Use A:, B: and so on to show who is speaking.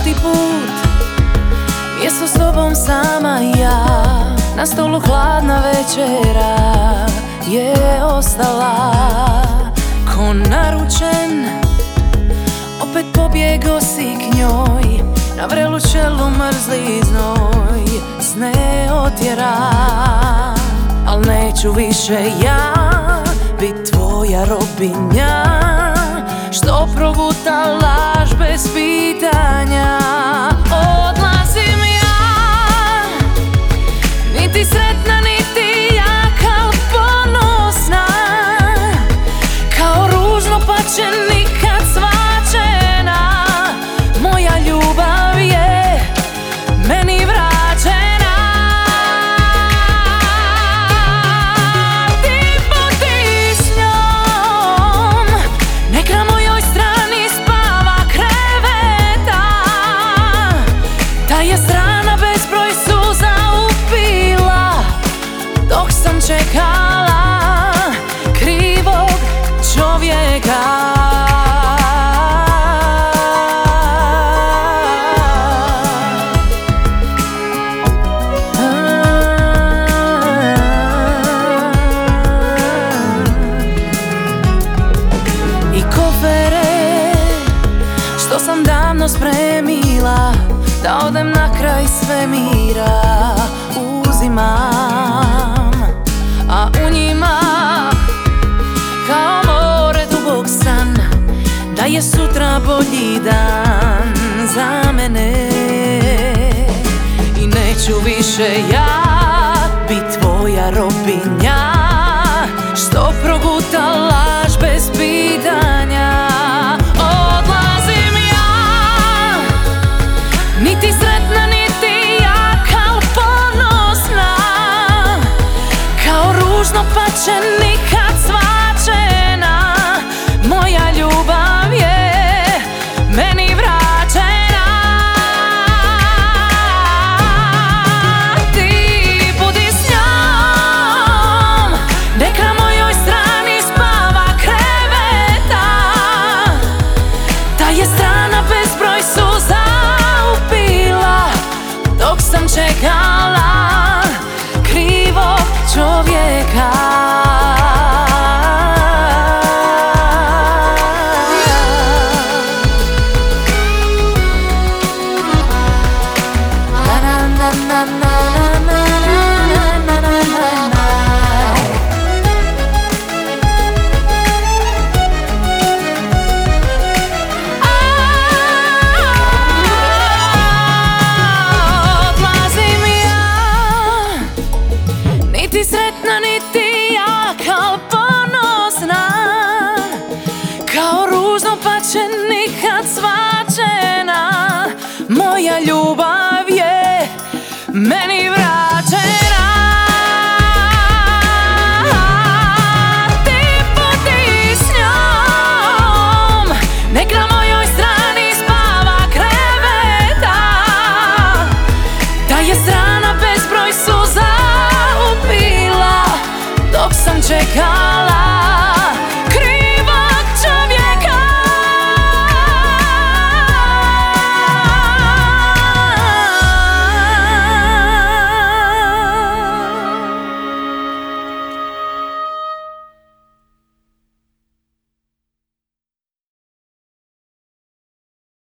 A: stoti put mjesto s tobom sama ja. Na stolu hladna večera je ostala. Ko naručen opet pobjego si k njoj. Na vrelu čelu mrzli znoj sne otjera. Al neću više ja bit tvoja robinja, što proguta laž bez pitanja. Odlazim ja, niti sretna niti jaka, al ponosna, kao ružno pače nikad svačena. Moja ljubav je meni vraćena. Ti budi s njom, nek na mojoj strani spava kreveta. Ta je strana bezbroj suza upila, dok sam čekala krivog čovjeka. Što sam davno spremila da odem na kraj svemira, uzimam, a u njima kao more dubok san, da je sutra bolji dan za mene. I neću više ja bit tvoja robinja, što proguta laž bez pitanja. Niti sretna, niti jaka, al ponosna, kao ružno pače nikad svačena. Moja ljubav je meni vraćena. Ti budi s njom, nek na mojoj strani spava kreveta. Ta je strana bezbroj suza upila, dok sam čekala krivog čovjeka. Niti sretna, niti jaka, al ponosna, kao ružno pače nikad svačena. Moja ljubav je meni vraćena. Ti budi s njom, nek na mojoj strani spava kreveta. Ta je strana bezbroj suza upila, dok sam čekala